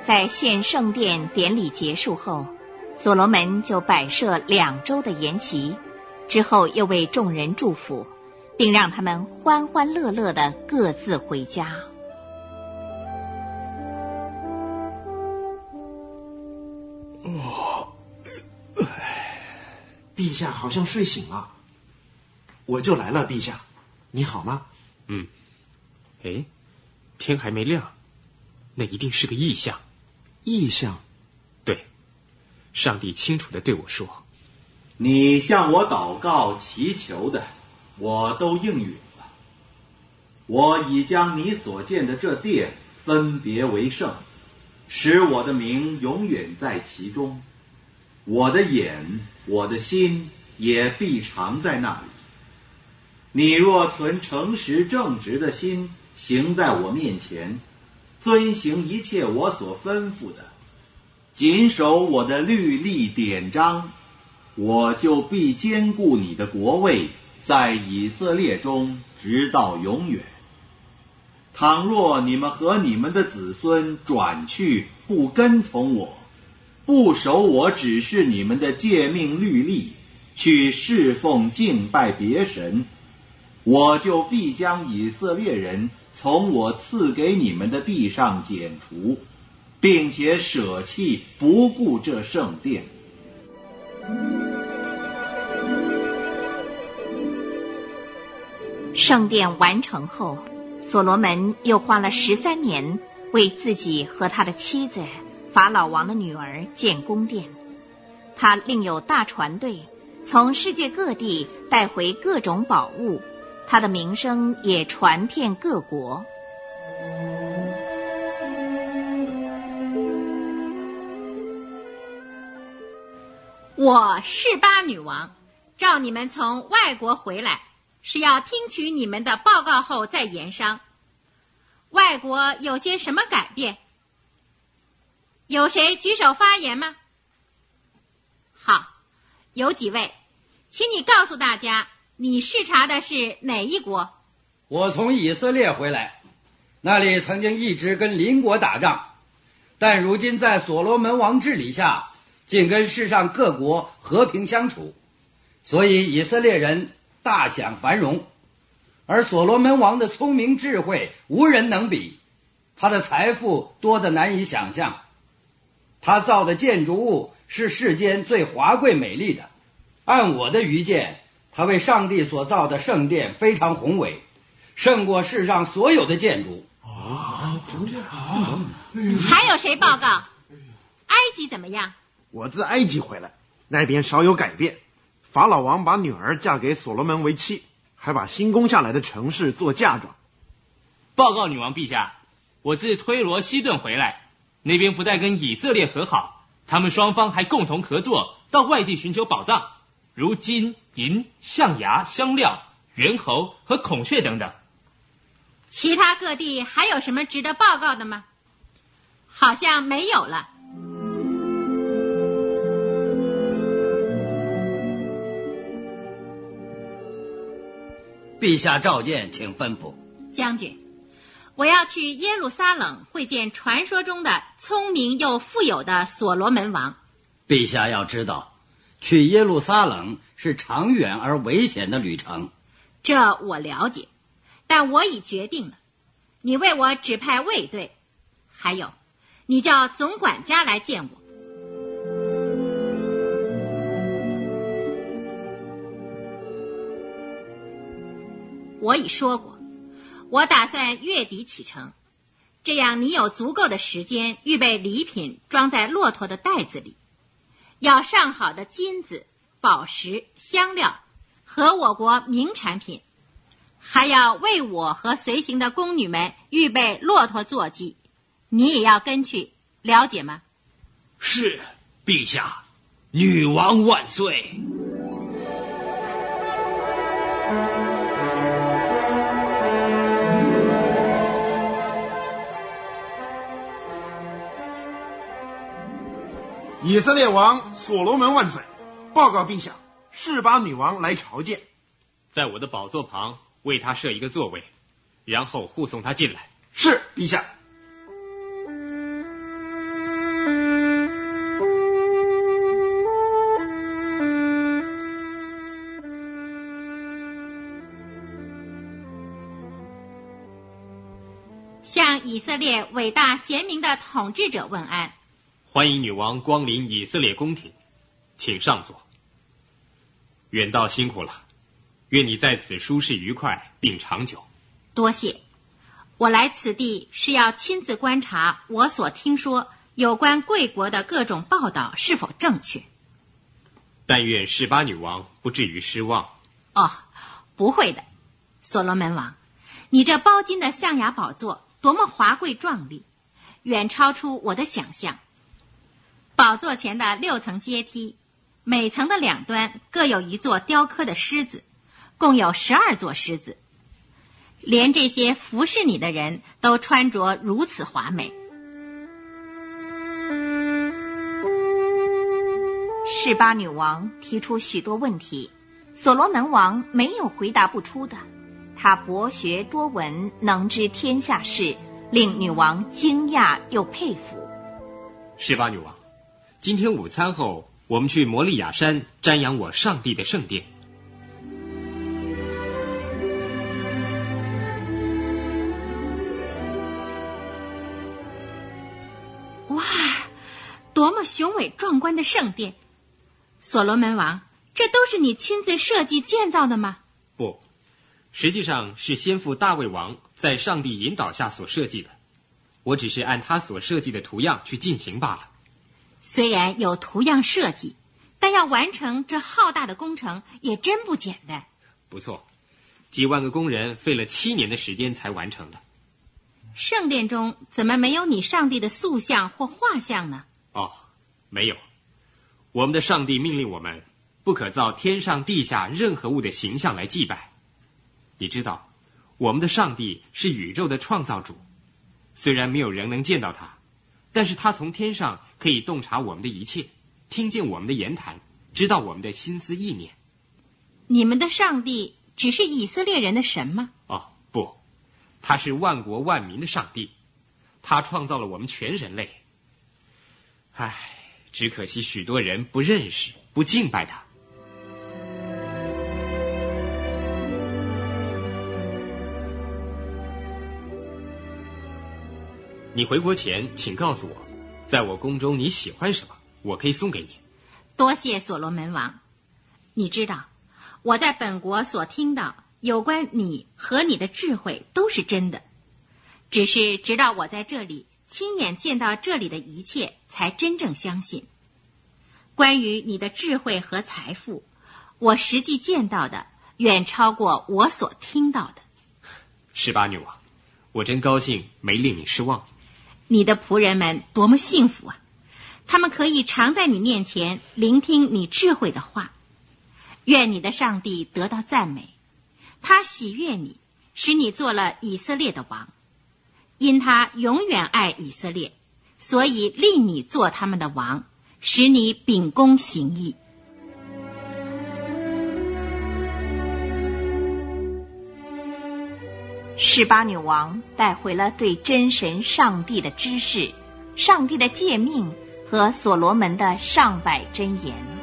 在献圣殿典礼结束后，所罗门就摆设2周的筵席，之后又为众人祝福，并让他们欢欢乐乐地各自回家。 陛下好像睡醒了，我就来了。陛下，你好吗？ 天还没亮，那一定是个异象。 异象？ 对，上帝清楚地对我说： 你向我祷告祈求的，我都应允了。我已将你所建的这殿分别为圣，使我的名永远在其中。我的眼，我的心也必常在那里。你若存诚实正直的心，行在我面前，遵行一切我所吩咐的，谨守我的律例典章，我就必坚固你的国位，在以色列中直到永远。倘若你们和你们的子孙转去，不跟从我，不守我指示你们的诫命律例，去侍奉敬拜别神，我就必将以色列人从我赐给你们的地上剪除，并且舍弃不顾这圣殿。 圣殿完成后，所罗门又花了13年为自己和他的妻子法老王的女儿建宫殿。他另有大船队，从世界各地带回各种宝物，他的名声也传遍各国。 我示巴女王召你们从外国回来，是要听取你们的报告后再言商。外国有些什么改变？有谁举手发言吗？好，有几位，请你告诉大家，你视察的是哪一国？ 我从以色列回来，那里曾经一直跟邻国打仗，但如今在所罗门王治理下，竟跟世上各国和平相处，所以以色列人大享繁荣。而所罗门王的聪明智慧无人能比，他的财富多得难以想象。他造的建筑物是世间最华贵美丽的，按我的愚见，他为上帝所造的圣殿非常宏伟，胜过世上所有的建筑。 还有谁报告？埃及怎么样？ 我自埃及回来，那边少有改变。法老王把女儿嫁给所罗门为妻，还把新攻下来的城市做嫁妆。 报告女王陛下，我自推罗西顿回来，那边不但跟以色列和好，他们双方还共同合作到外地寻求宝藏，如金银、象牙、香料、猿猴和孔雀等等。 其他各地还有什么值得报告的吗？好像没有了。 陛下召见，请吩咐。 将军，我要去耶路撒冷会见传说中的聪明又富有的所罗门王。 陛下要知道，去耶路撒冷是长远而危险的旅程。 这我了解，但我已决定了。你为我指派卫队，还有，你叫总管家来见我。我已说过，我打算月底启程，这样你有足够的时间预备礼品装在骆驼的袋子里，要上好的金子、宝石、香料和我国名产品，还要为我和随行的宫女们预备骆驼坐骑，你也要跟去，了解吗？ 是，陛下，女王万岁。 以色列王所罗门万岁！报告陛下，示巴女王来朝见。 在我的宝座旁为她设一个座位，然后护送她进来。 是，陛下。 以色列伟大贤明的统治者问安。 欢迎女王光临以色列宫廷，请上座。远道辛苦了，愿你在此舒适愉快并长久。 多谢。我来此地是要亲自观察我所听说有关贵国的各种报道是否正确。 但愿示巴女王不至于失望。 哦，不会的。所罗门王，你这包金的象牙宝座多么华贵壮丽，远超出我的想象。宝座前的6层阶梯，每层的2端各有一座雕刻的狮子，共有12座狮子。连这些服侍你的人都穿着如此华美。 示巴女王提出许多问题，所罗门王没有回答不出的。他博学多闻，能知天下事，令女王惊讶又佩服。 示巴女王，今天午餐后，我们去摩利亚山瞻仰我上帝的圣殿。 哇，多么雄伟壮观的圣殿！所罗门王，这都是你亲自设计建造的吗？ 不，实际上是先父大卫王在上帝引导下所设计的，我只是按他所设计的图样去进行罢了。 虽然有图样设计，但要完成这浩大的工程也真不简单。 不错，几万个工人费了7年的时间才完成的。 圣殿中怎么没有你上帝的塑像或画像呢？ 哦，没有。我们的上帝命令我们不可造天上地下任何物的形象来祭拜。你知道，我们的上帝是宇宙的创造主，虽然没有人能见到他，但是他从天上可以洞察我们的一切，听见我们的言谈，知道我们的心思意念。 你们的上帝只是以色列人的神吗？ 哦，不，他是万国万民的上帝，他创造了我们全人类。唉，只可惜许多人不认识，不敬拜他。你回国前请告诉我，在我宫中你喜欢什么，我可以送给你。 多谢所罗门王。你知道，我在本国所听到有关你和你的智慧都是真的，只是直到我在这里亲眼见到这里的一切，才真正相信。关于你的智慧和财富，我实际见到的远超过我所听到的。 示巴女王，我真高兴没令你失望。 你的仆人们多么幸福啊！他们可以常在你面前聆听你智慧的话。愿你的上帝得到赞美，他喜悦你，使你做了以色列的王。因他永远爱以色列，所以立你做他们的王，使你秉公行义。 示巴女王带回了对真神上帝的知识、上帝的诫命和所罗门的上百箴言。